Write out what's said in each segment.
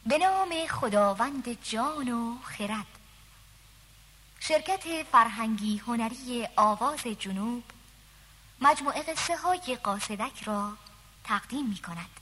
به نام خداوند جان و خرد. شرکت فرهنگی هنری آواز جنوب مجموعه قصه های قاصدک را تقدیم می کند.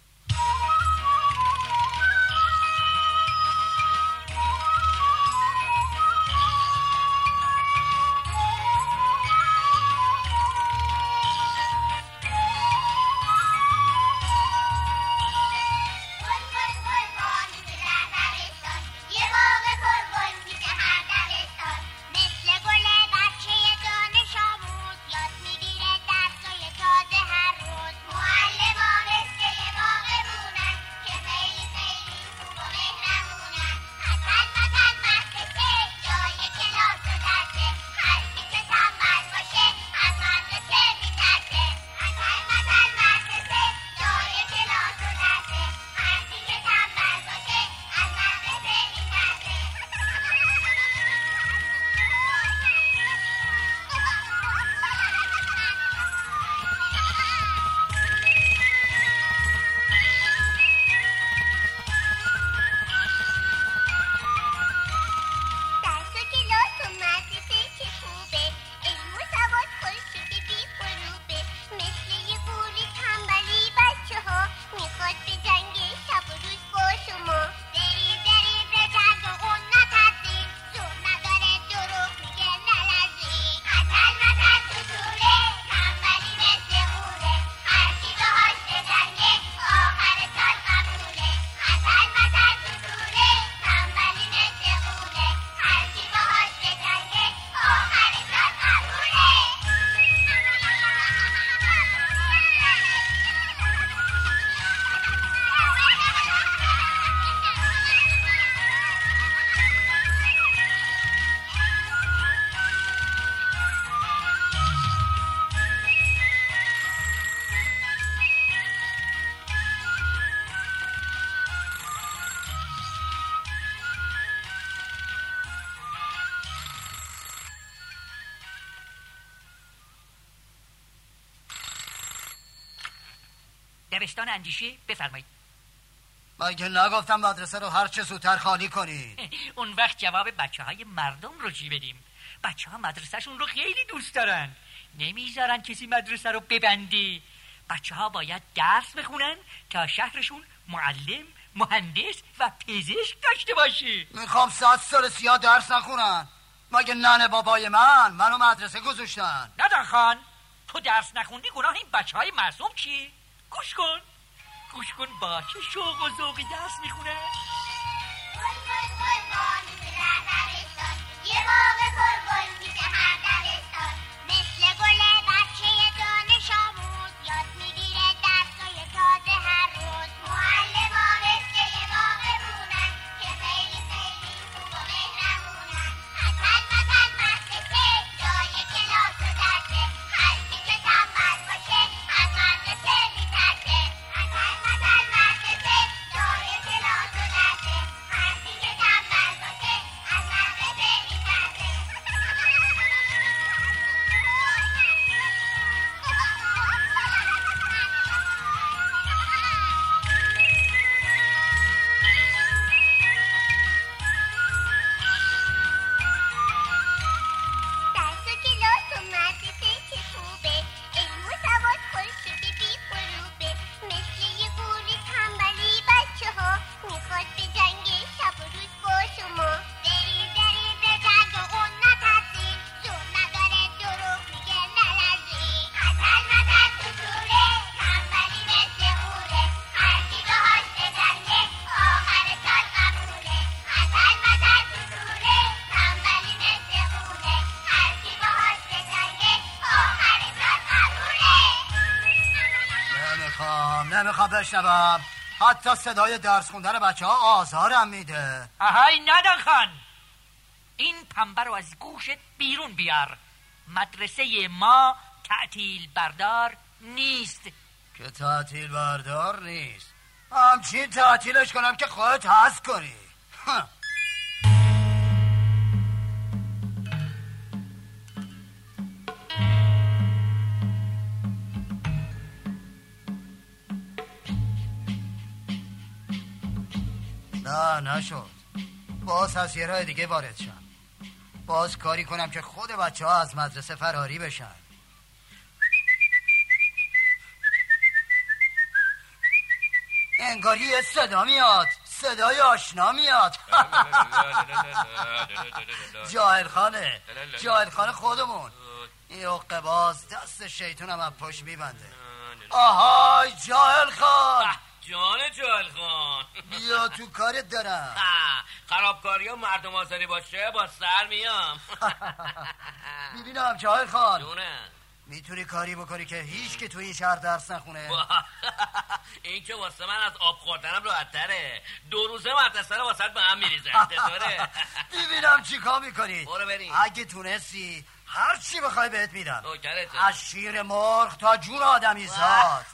دبستان اندیشه بفرمایید. مگه نگفتم مدرسه رو هر چه زودتر خالی کنی؟ اون وقت جواب بچه های مردم رو چی بدیم؟ بچه ها مدرسهشون رو خیلی دوست دارن، نمیذارن کسی مدرسه رو ببنده. بچه ها باید درس بخونن تا شهرشون معلم، مهندس و پزشک داشته باشه. میخوام 100 سال سیاه درس نخونن. مگه ننه بابای منو مدرسه گذاشتن؟ ندان خان، تو درس نخوندی گناه این بچه های معصوم چیه؟ گوش کن با چه شوق و ذوقی درس میخونه. یه باغ پرگل میشه هر دبستان، مثل گل بچه دانش آموز یاد میگیره درسای تازه هر روز. معلما مثل یه باغ بونن که خیلی خیلی خوب و مهربونن. مثل مدرسه جای کلاس و درسه، هر کی که تنبل باشه از مدرسه میترسه. مثل مدرسه جای کلاس و درسه، هر کی که تنبل باشه از مدرسه میترسه. درس و کلاس و مدرسه چه خوبه، علم و سواد خورشید بی غروبه. مثل یه گوری تنبلی بچه ها میخواد به جنگ شب و روز با شما. برید به جنگ و اون نترسید، زور نداره دروغ میگه نلرزید. مثل تو توره، تنبلی مثل غوره، هر کی باهاش بجنگه آخر سال قبوله. مثل تو توره، تنبلی مثل غوره، هر کی باهاش بجنگه آخر سال قبوله. نمیخوام بشنوم. حتی صدای درس خوندن بچه ها آزارم میده. آهای ندان خان، این پنبه رو از گوشت بیرون بیار. مدرسه ما تعطیل بردار نیست. که تعطیل بردار نیست؟ همچین تعطیلش کنم که خودت حس کنی. نه نشد. باز از یه راه دیگه وارد شم. باز کاری کنم که خود بچه ها از مدرسه فراری بشن. انگاری یه صدا میاد، صدای آشنا میاد. جاهل خانه خودمون. این حقه باز دست شیطونم از پشت میبنده. آهای جاهل خان. جان جاهل خان، بیا تو کارت دارم. خرابکاری و مردم آزاری باشه با سر میام. میبینم جاهل خان جونه میتونی کاری بکنی که هیچ که توی این شهر درس نخونه. این که واسه من از آب خوردنم راحت تره. 2 روزه مدرسه رو واسه به هم میریزم. چطوره؟ ببینم چی کار میکنی. برو بریم. اگه تونستی هر چی بخوای بهت میدم، نوکرته. از شیر مرغ تا جون آدمی زاد.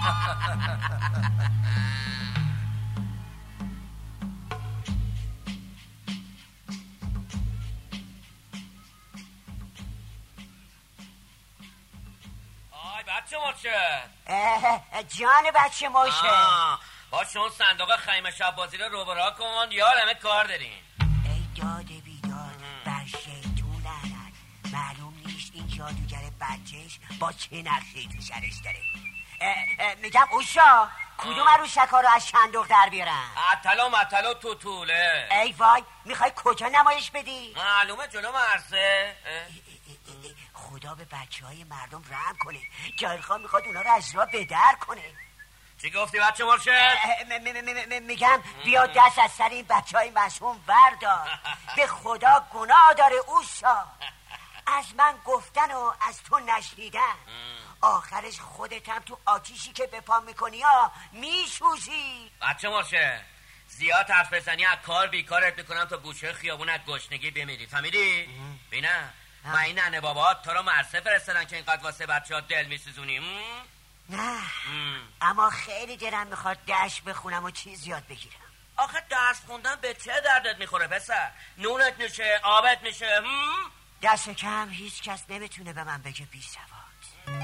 بچه مرشه جان بچه مرشه باشه اون صندوق خیمه شب بازی رو برا کن. یار همه کار داریم. ای داد بیداد بر شیطون لعنت. معلوم نیست این جادوگر بچهش با چه نقشه‌ای تو سرش داره. میگم اوشا کدوم عروسکا رو از صندوق در بیارن؟ عطل و توتوله. ای وای میخوای کجا نمایش بدی؟ معلومه جلو مرسه. خدا به بچه‌های مردم رحم کنه. جاهل خان میخواد اونا رو از راه به در کنه. چی گفتی بچه مرشد؟ میگم بیا دست از سر این بچه‌های معصوم بردار. به خدا گناه داره اوشا. از من گفتن و از تو نشنیدن. آخرش خودت هم تو آتیشی که به پا میکنی ها میسوزی. بچه مرشد زیاد حرف بزنی از کار بیکارت میکنم تا گوشه خیابونت گشنگی بمیری. فهمیدی؟ بینم و این ننه بابات تو رو مرسه فرستادن که اینقدر واسه بچه ها دل میسوزونی؟ نه اما خیلی دلم میخواد درس بخونم و چیز یاد بگیرم. آخه درس خوندن به چه دردت میخوره پسر؟ نونت میشه، آبت میشه. دست کم هیچ کس نمیتونه به من بگه بی سواد.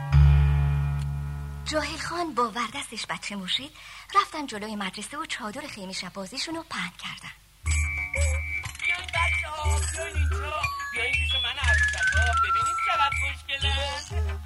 جاهل خان با وردستش بچه مرشد رفتن جلوی مدرسه و چادر خیمه شب بازیشون رو پهن کردن. بیاین بچه ها بیاین اینجا، بیاین پیش من عروسک ها، ببینید چقدر خوشگله.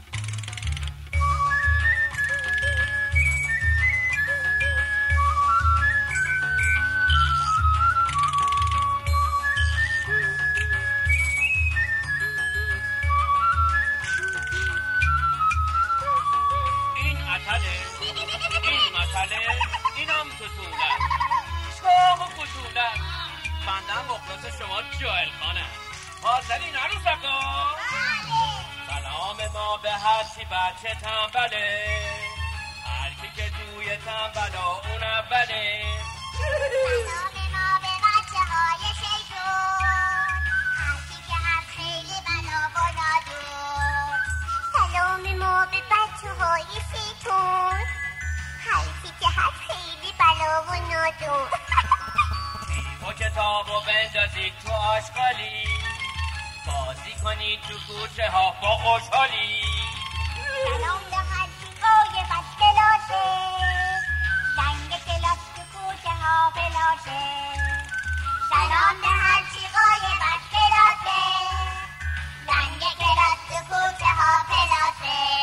اینم توتولم شاق و کتولم. بندم مخلص شما جاهل خانم. حاضرین عروسکا؟ سلام ما به هرچی بچه تنبله، هرکی که توی تنبلا اون اوله. سلام ما به بچه های شیطون، هرکی که هست خیلی بلا و نادون. سلام ما به بچه های شیطون، هرکی که هست خیلی بلا و نادون. و کتابو بندازید تو آشغالی، بازی کنید تو کوچه ها با خوشحالی. سلام به هرکی قایبت کلاشه، زنگ کلاس تو کوچه ها بلاشه. سلام به هرکی قایبت کلاشه، زنگ کلاس تو کوچه ها بلاشه.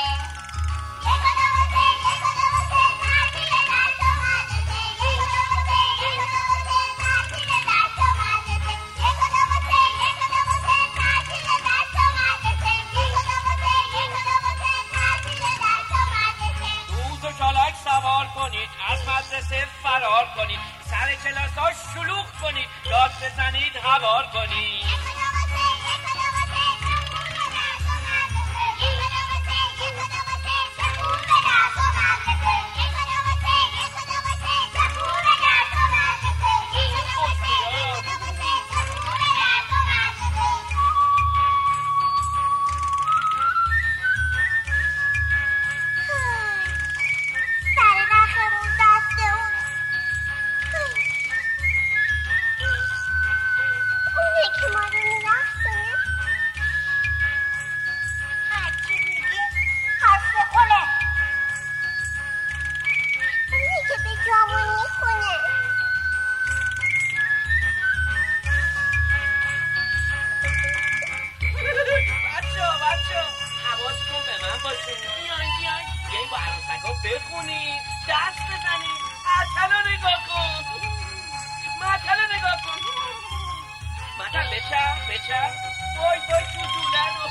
سوار کنید، از مدرسه فرار کنید، سر کلاس ها شلوغ کنید، داد بزنید هوار کنید. بخونی، دست بزنی. عطل رو نگاه کن، مطل رو نگاه کن. مطل بچر وای توتوله رو.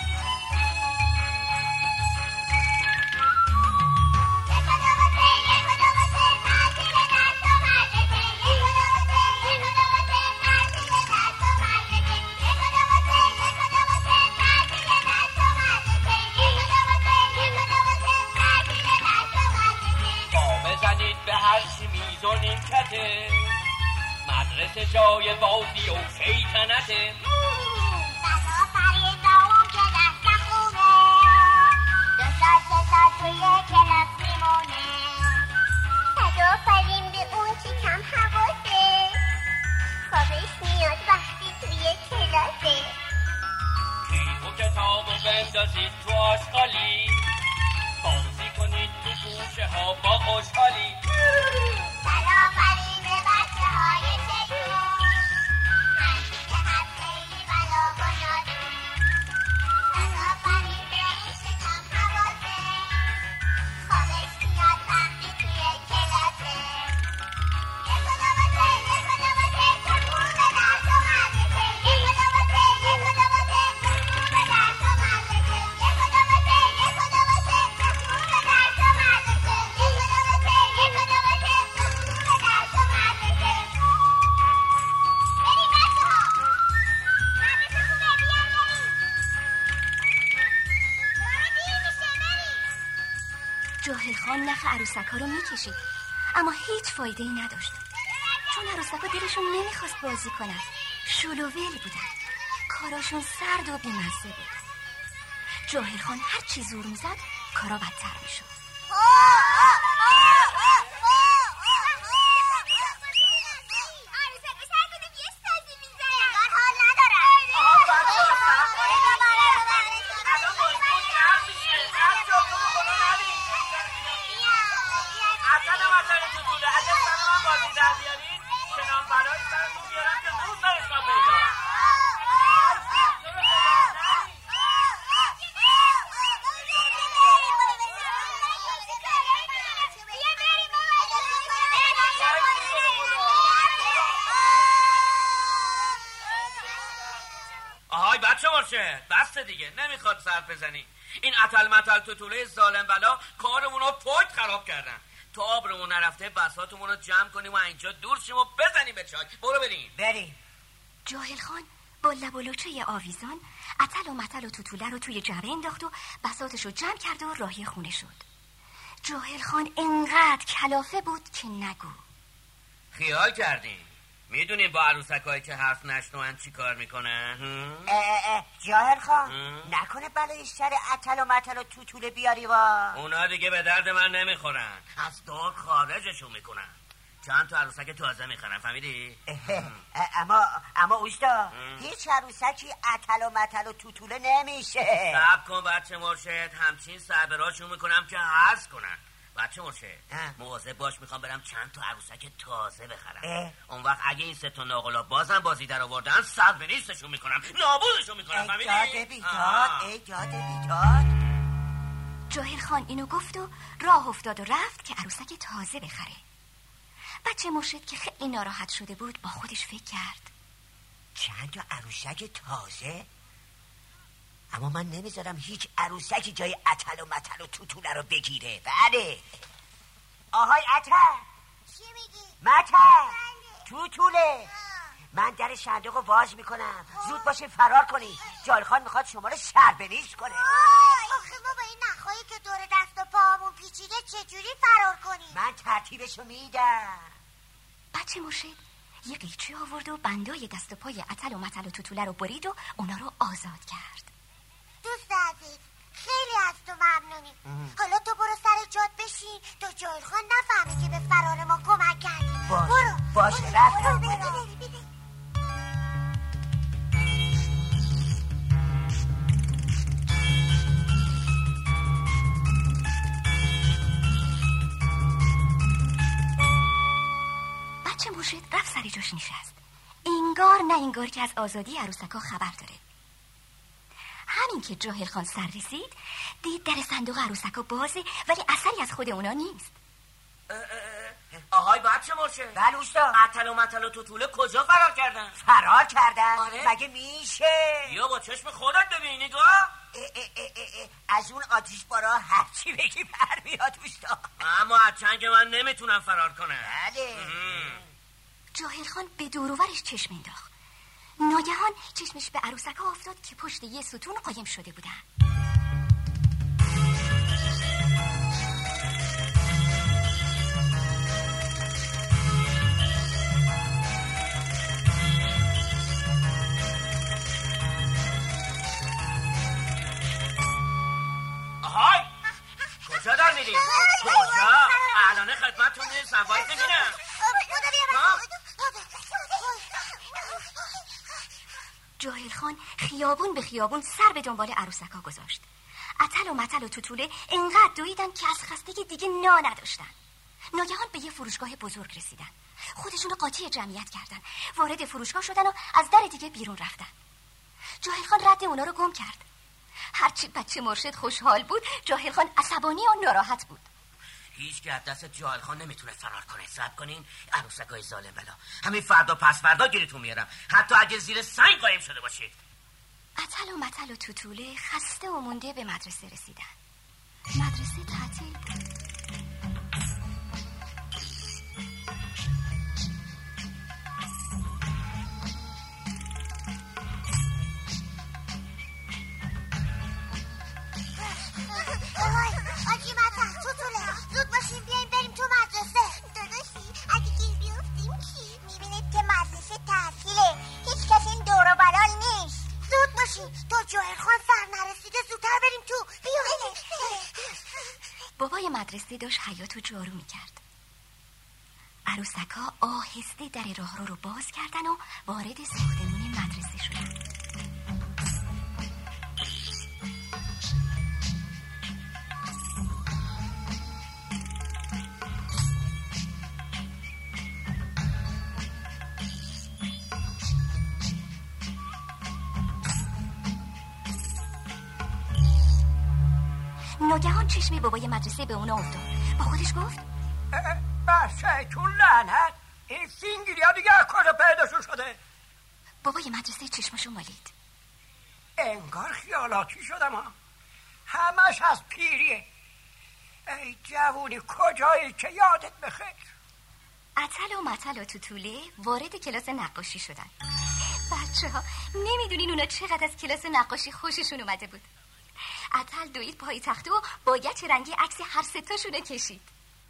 به هر چی میزونیم کته، مدرسه جای بازی و شیطنته. بدا فریداون که دست خوبه، دو سال توی کلاس میمونه. بدا فریم به اون چی کم حواسه، خوابش میاد وقتی توی کلاسه. کیف و کتابو بندازید تو آشغالی، بازی کنید تو گوشه ها با خوشحالی. بنابراین به بچه های شیطون، همیشه هست خیلی بلا و نادون. بنابراین به اون شکم حواسه، خوابش میاد وقتی توی کلاسه. یه خدا واسه چکون به درس و مدرسه. یه خدا واسه چکون به درس و مدرسه. یه خدا واسه چکون به درس و مدرسه. جاهل خان نخ عروسک ها رو میکشید، اما هیچ فایده ای نداشت، چون عروسک ها دلشون نمیخواست بازی کنن. شل و ول بودن، کاراشون سرد و بیمزه بود. جاهل خان هر چی زور میزد کارا بدتر میشد. بس دیگه، نمیخواد سر بزنی. این عطل مطل توتوله ظالم بلا کارمون رو پشت خراب کردن. تو آبرمون نرفته بساتمون رو جمع کنیم و اینجا دور شیم و بزنیم به چاک. برو بریم. جاهل خان با لب و لوچه آویزان عطل و مطل و توتوله رو توی جعبه انداخت و بساتش رو جمع کرد و راهی خونه شد. جاهل خان انقدر کلافه بود که نگو. خیال کردیم میدونیم با عروسکایی که حرف نشنون چی کار میکنن؟ جاهل خان نکنه بلای سر عطل و مطل و توتوله بیاری وا. اونا دیگه به درد من نمیخورن، از دار خارجشون میکنن. چند تا عروسک تازه میخرن، فهمیدی؟ اما اوستا هیچ عروسکی عطل و مطل و توتوله نمیشه. صبر کن بچه مرشد، همچین صبراشون میکنم که حرص کنن. بچه مرشد مواظب باش، میخوام برم چند تا عروسک تازه بخرم. اون وقت اگه این سه تا ناقلا بازم بازی در آوردن صبر نیستشون میکنم، نابودشون میکنم، فهمیدی؟ ایجاد بیداد. جاهل خان اینو گفت و راه افتاد و رفت که عروسک تازه بخره. بچه مرشد که خیلی ناراحت شده بود با خودش فکر کرد چند تا عروسک تازه؟ اما من نمیذارم هیچ عروسکی جای عطل و مطل و توتوله رو بگیره. بله آهای عطل، چی میگی؟ مطل، توتوله، من در صندوق رو باز میکنم، زود باشه فرار کنی. جاهل خان میخواد شما رو شربنیش کنه. آخه ما با این نخایی که دور دست و پاهمون پیچیده چجوری فرار کنیم؟ من ترتیبشو میدم. بچه مرشد یه قیچی آورد و بندای دست و پای عطل و مطل و توتوله رو برید و اونا رو آزاد کرد. دوست عزیز خیلی از تو ممنونیم. حالا تو برو سر جات بشین تا جاهل خان نفهمه که به فرار ما کمک کردی. برو باشه رفتم. بچه مرشد رفت سر جاش نشست. انگار نه انگار که از آزادی عروسکا خبر داره. همین که جاهل خان سر رسید دید در صندوق عروسکا بازه ولی اثری از خود اونا نیست. آهای بچه مرشد. بله اوستا. عطل و مطل و توتوله کجا فرار کردن؟ فرار کردن؟ آره؟ مگه میشه؟ یا با چشم خودت ببین نگاه. از اون آتیش بارا هرچی بگی برمیاد اوستا. اما از چنگ من نمیتونم فرار کنم. بله. جاهل خان به دور و برش چشم انداخت. ناگهان چشمش به عروسکا افتاد که پشت یه ستون قایم شده بودن. آهای کجا دار میریم؟ کجا؟ الان خدمتتون نیستم باید ببینم. جاهل خان خیابون به خیابون سر به دنبال عروسکا گذاشت. عطل و مطل و توتوله انقدر دویدن که از خستگی دیگه نا نداشتن. ناگهان به یه فروشگاه بزرگ رسیدن. خودشون قاطی جمعیت کردن، وارد فروشگاه شدن و از در دیگه بیرون رفتن. جاهل خان رد اونا رو گم کرد. هرچی بچه مرشد خوشحال بود، جاهل خان عصبانی و ناراحت بود. هیچ که از دست جاهل خان نمیتونه فرار کنه. صبر کنین عروسکای ظالم بلا، همین فردا پس فردا گیرتون میارم، حتی اگه زیر سنگ قایم شده باشید. عطل و مطل و توتوله خسته و مونده به مدرسه رسیدن. مدرسه تعطیل بود. آجی مطل توتوله زود باشیم بیاییم بریم تو مدرسه. داداشی اگه گیر بیفتیم چی؟ میبینید که مدرسه تعطیله، هیچ کسی این دور و برای نیست. زود باشیم تا جاهل خان سر نرسیده زودتر بریم تو. بیا. بابای مدرسه داشت حیاطو جارو میکرد. عروسکا آهسته در راهرو رو باز کردن و وارد ساختمون مدرسه شدن. ناگهان چشم بابای مدرسه به اونا افتاد. با خودش گفت بسیتون لعنت، این فینگیری ها دیگه کجا پیداشون شده؟ بابای مدرسه چشمشو مالید. انگار خیالاتی شدم ها، همش از پیریه. ای جوونی کجایی که یادت بخیر. عطل و مطل و توتوله وارد کلاس نقاشی شدن. بچه ها نمیدونین اونا چقدر از کلاس نقاشی خوششون اومده بود. عطل دوید پای تخته و با گچ رنگی عکس هر ستاشونو کشید.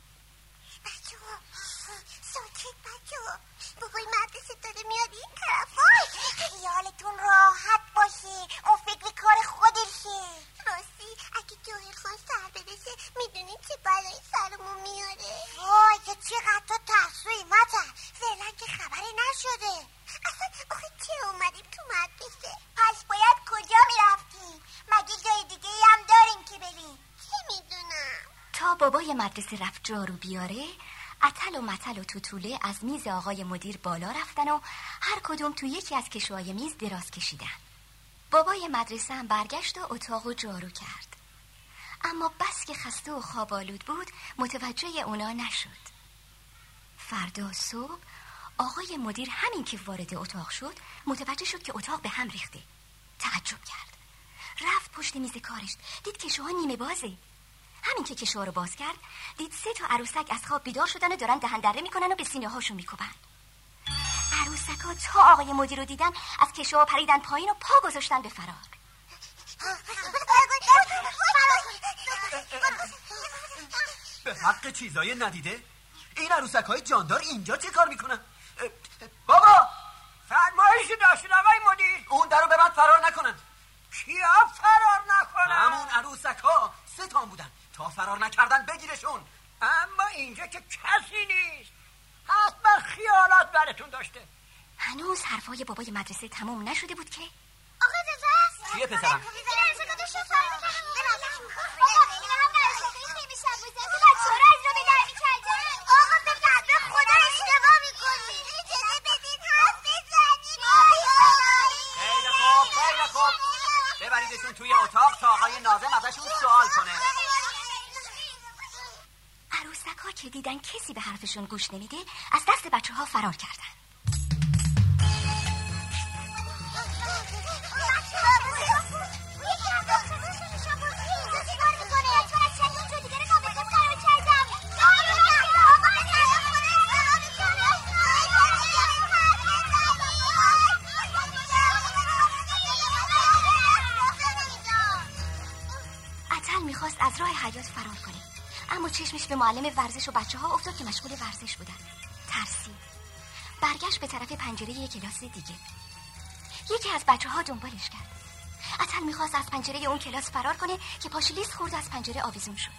بچه ها ساکت بچه ها، بابای مدرسه داره میاد این طرف. خیالتون راحت باشه، اون فکر کار خودشه. راستی اگه جاهل خان سر برسه میدونین چه بلایی سرمون میاره. وای که چقدر تو ترسوی مطل، فعلا که خبری نشده. اصلا آخه چه اومدیم تو مدرسه؟ پس باید کجا میرفتیم؟ مگه جای دیگه هم داریم که بریم؟ چه میدونم. تا بابای مدرسه رفت جارو بیاره، عطل و مطل و توتوله از میز آقای مدیر بالا رفتن و هر کدوم تو یکی از کشوهای میز دراز کشیدن. بابای مدرسه هم برگشت و اتاقو جارو کرد. اما بس که خسته و خوابالود بود متوجه اونا نشد. فردا صبح آقای مدیر همین که وارد اتاق شد متوجه شد که اتاق به هم ریخته. تعجب کرد. رفت پشت میز کارش، دید کشوها نیمه بازه. همین که کشوها رو باز کرد دید 3 تا عروسک از خواب بیدار شدن و دارن دهن دره میکنن و به سینه هاشون میکوبن. عروسکا تا آقای مدیر رو دیدن از کشوها پریدن پایین و پا گذاشتن به فرار. به حق چیزای ندیده این عروسک‌های جاندار اینجا چه کار میکنن؟ بابا فرمایشی داشتین آقای مدیر؟ اون درو ببند فرار نکنن. کیا فرار نکنن؟ همون عروسک‌ها 3 تا بودن، تا فرار نکردن بگیرشون. اما اینجا که کسی نیست، حتما خیالات براتون داشته. هنوز حرفای بابای مدرسه تموم نشده بود که آقا رضا چیه پسرم؟ ببریدشون توی عروسک‌ها که دیدن کسی به حرفشون گوش نمیده از دست بچه‌ها فرار کردن. عطل میخواست از راه حیاط فرار کنه، اما چشمش به معلم ورزش و بچه‌ها افتاد که مشغول ورزش بودن. ترسید. برگشت به طرف پنجره یک کلاس دیگه. یکی از بچه‌ها دنبالش کرد. عطل میخواست از پنجره اون کلاس فرار کنه که پاش لیز خورد از پنجره آویزون شد.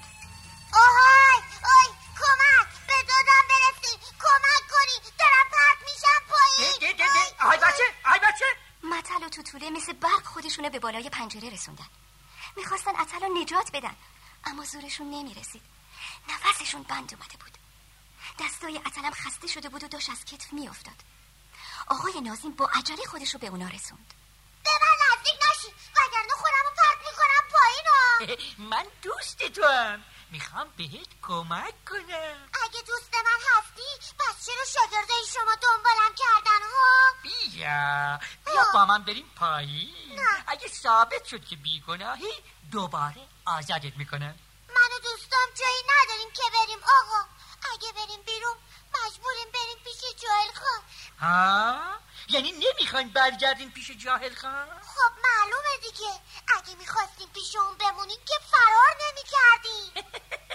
آهای کمک، به دادم برسید، کمک کنی، دارم پرت میشم پایین. آی بچه متل و توتوله مثل برق خودشونو به بالای پنجره رسوندن. میخواستن عطل رو نجات بدن، اما زورشون نمیرسید. نفسشون بند اومده بود. دستای عطلم خسته شده بود و داشت از کتف میافتاد. آقای ناظم با عجله خودش رو به اونا رسوند. به من نزدیک نشی وگرنه خودم رو پرت میکنم پایین ها. من دوست تو هم، میخوام بهت کمک کنم. اگه دوست من هستی پس چرا شاگرده شما دنبالم کردن ها؟ بیا با من بریم پایین. اگه ثابت شد که بیگناهی دوباره آزادت میکنم. من و دوستام جایی نداریم که بریم آقا. اگه بریم بیرون مجبوریم بریم پیش جاهل خان. ها؟ یعنی نمیخواین برگردین پیش جاهل خان؟ خب معلومه دیگه، اگه میخواستیم پیش اون بمونیم که فرار نمیکردیم.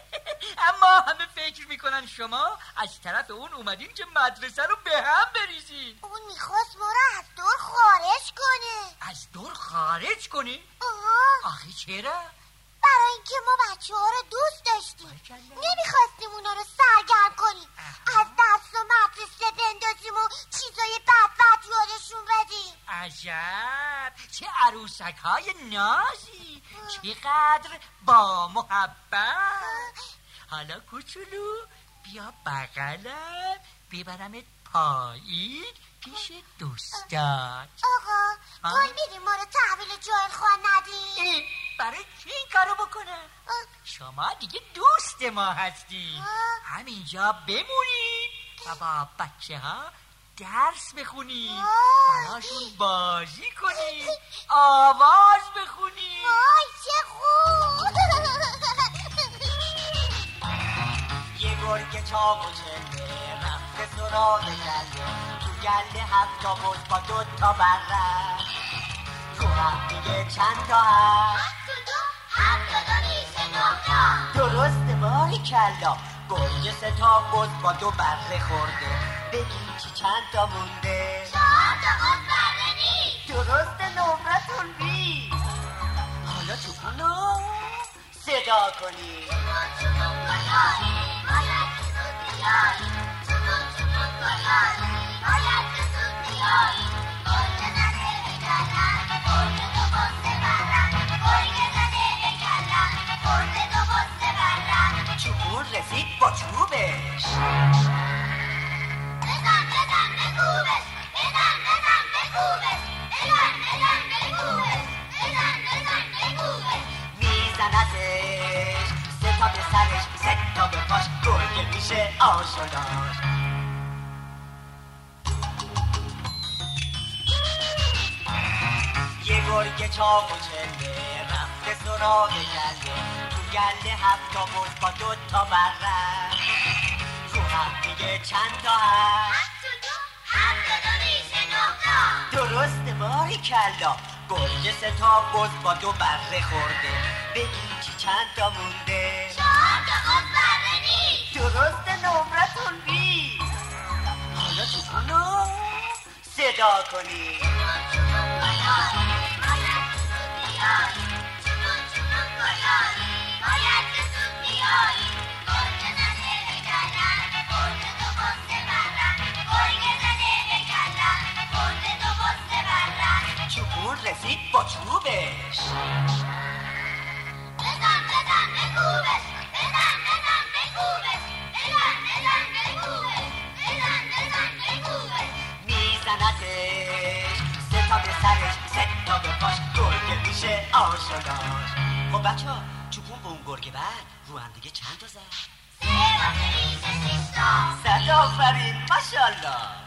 اما همه فکر میکنن شما از طرف اون اومدین که مدرسه رو به هم بریزین. اون میخواست ما رو از دور خارج کنه. از دور خارج کنه؟ آخه چرا؟ برای اینکه ما بچه‌ها رو دوست داشتیم، نمیخواستیم اونا رو سرگرم کنیم، از درس و مدرسه بندازیم و چیزای بد یادشون بدیم. عجب، چه عروسک های نازی، چقدر با محبت. حالا کوچولو بیا بغلم ببرمت پایین پیش دوستات. آقا قول میدیم ما رو تحویل جاهل خان ندیم؟ برای چی این کارو بکنم؟ شما دیگه دوست ما هستی، همینجا بمونید و با بچه ها درس بخونید، براشون بازی کنید، آواز بخونید. وای چه خوب. یه گرگ چاق و چله رفت سراغ گله، تو گله 7 تا بز با 2 تا بره، تو هم دیگه چند تا هست؟ 7 تا 2 میشه 9 تا. درسته باری کلا، گرگ 3 تا بز با 2 بره خورده، بگی چی چند تا مونده؟ 4 تا بز بره نیست. درسته نمرتون 20. حالا چوبونو صدا کنی. چوبون گلاری باید که زود بیایی، چوبون گلاری باید که زود بیایی، گرگ زده به کلم گرگ 2 بز برم، گرگ زده به کلم گرگ 2 بز برم. چوبون رسید با چوبش، بزن به کوبش، بزن به کوبش، بزن به کوبش، بزن به کوبش. میزنتش 3 تا به سرش 3 تا به پاش، گرگ میشه آشناش. یه گرگ چاق و چله رفت سراغ گله، تو گله 7 تا بز با 2 تا بره، تو هم دیگه چند تا هست؟ 7 تا 2 میشه 9 تا. درسته باری کلا، گرگ 3 تا بز با 2 بره خورده، بگی چی چند تا مونده؟ 4 تا بز بره نیست. درسته نمرتون 20. حالا چوبونو صدا کنی. چوبون گلاری باید که زود بیایی، چوبون گلاری باید که زود بیایی، گرگ زده به کلم گرگ 2 بز برم، گرگ زده به کلم گرگ 2 بز برم. چوبون رسید با چوبش، بزن به کوبش، بزن به کوبش، بزن به کوبش، بزن به کوبش. میزنتش 3 تا به سرش 3 تا به پاش، گرگ میشه آشناش. خب بچه ها چوبون به اون گرگ بعد رو هم دیگه چند تا زد؟ 3 واسه ریش 6 تا. 100 آفرین ماشاءالله.